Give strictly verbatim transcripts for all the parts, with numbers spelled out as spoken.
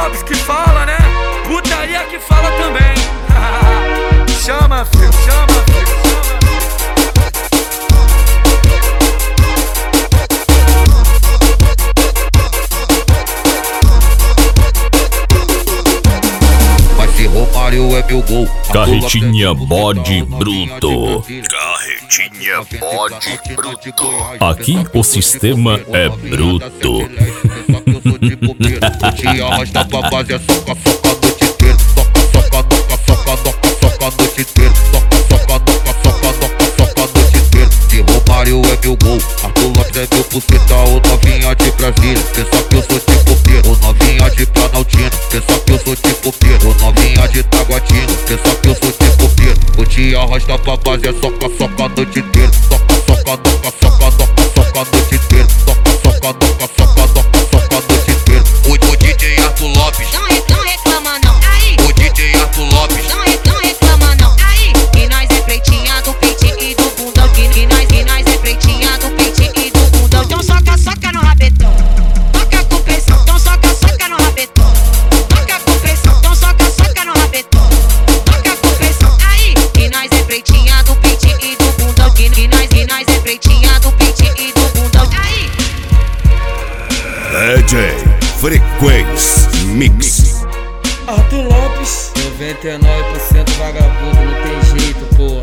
Lopes que fala, né? Putaria que fala também. Chama, filho, chama, filho, chama. Mas se Romário é meu gol, Carretinha bode bruto. Carretinha bode bruto. Aqui o sistema é bruto. Te arrasta pra base, é soca, soca a noite inteira. Soca, soca, noca, soca, noca, soca a noite inteira. Soca, soca, noca, soca, noca, soca a noite inteira. Se Romário é meu gol, Arthur Lopes é meu buceta. Ou novinha de Brasília, pensa que eu sou tipo Pedro. Ou novinha de Planaltina, pensa que eu sou tipo Pedro. Ou novinha de Taguatinga, pensa que eu sou tipo Pedro. Vou te arrastar pra base, é soca, soca a noite inteira. Soca, soca, noca, soca, noca, soca a noite inteira. Soca, soca, noca, soca, noca, soca a noite inteira. O, o D J Arthur Lopes, Não, re, não reclama não, aí. o D J Arthur Lopes, Não, re, não reclama não, aí. E nós é pretinha do peite e do bundão. Que, que nós, que nós é pretinha do peite e do bundão. Então soca, soca no rabetão. Toca com pressão, então soca, soca no rabetão. Toca com pressão, então soca, soca no rabetão. Toca com pressão, aí. E nós é pretinha do peite e do bundão. Que, que nós, que nós é pretinha do peite e do bundão. Aí. D J Frequência Mix. Arthur Lopes, noventa e nove por cento vagabundo, não tem jeito, porra.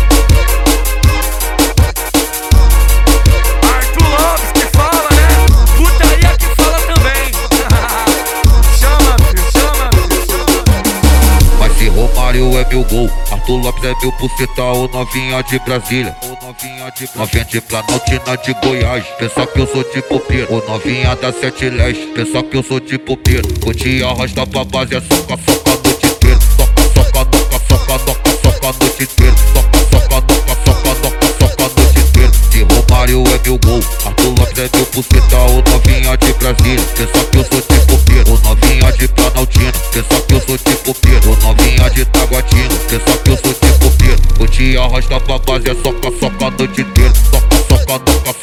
Arthur Lopes que fala, né? Putaria que fala também. Chama, filho, chama, filho, chama. mas se Romário é meu gol, Arthur Lopes é meu buceta. Ou novinha de Brasília, ou novinha de novinha de Planaltina de Goiás, pensa que eu sou tipo Pedro. Ou novinha da Sete Leste, pensa que eu sou tipo Pedro. Vou te arrastar pra base, é soca, soca a noite inteira. Soca, soca, noca, soca, noca, soca a noite inteira. Soca, soca, noca, soca, noca, soca a noite inteira. Se Romário é meu gol, Arthur Lopes é meu buceta. Ou novinha de Brasília, pensa que eu sou tipo Pedro. Ou novinha de Planaltina, pensa que eu sou tipo Pedro. Ou novinha de Taguatinga, pensa que eu sou tipo Pedro. Vou te arrastar pra base, é soca, soca a noite inteira. Soca, soca, noca,